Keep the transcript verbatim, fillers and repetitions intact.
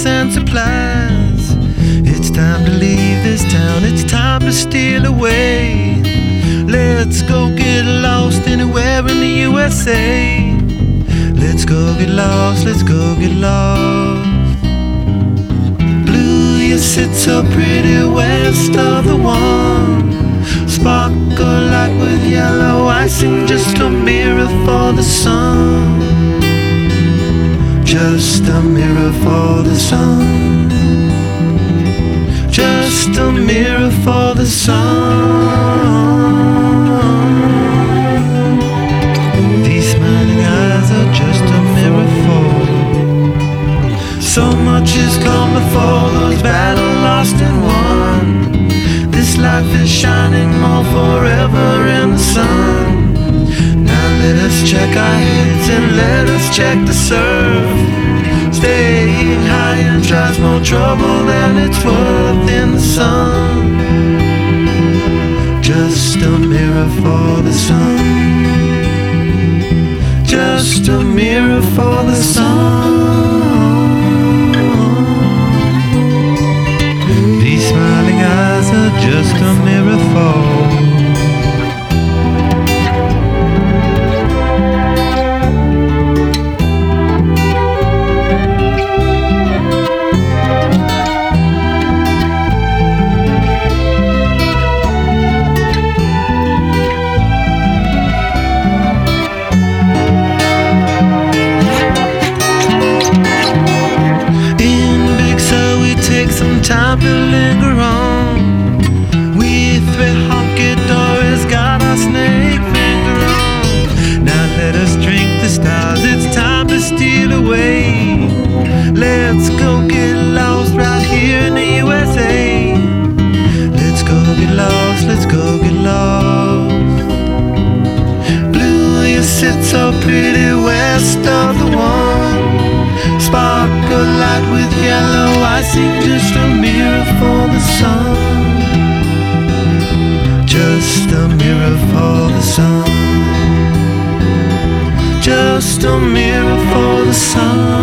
snacks and supplies. It's time to leave this town, it's time to steal away. Let's go get lost anywhere in the U S A. Let's go get lost, let's go get lost. Blue, you sit so pretty west of the one. Sparkle like with yellow icing, just a mirror for the sun. Just a mirror for the sun. Just a mirror for the sun. These smiling eyes are just a mirror for. So much has come before, those battles lost and won. This life is shining more forever in the sun. Now let us check our heads and let us check the surf. Staying high and tries more trouble than it's worth in the sun. Just a mirror for the sun. Just a mirror for the sun. These smiling eyes are just a mirror for. Time to linger on. We three honky dories got our snake finger on. Now let us drink the stars, it's time to steal away. Let's go get lost right here in the U S A. Let's go get lost, let's go get lost. Blue, you sit so pretty west of the one. Sparkle light with yellow icing, just a mirror for the sun. Just a mirror for the sun. Just a mirror for the sun.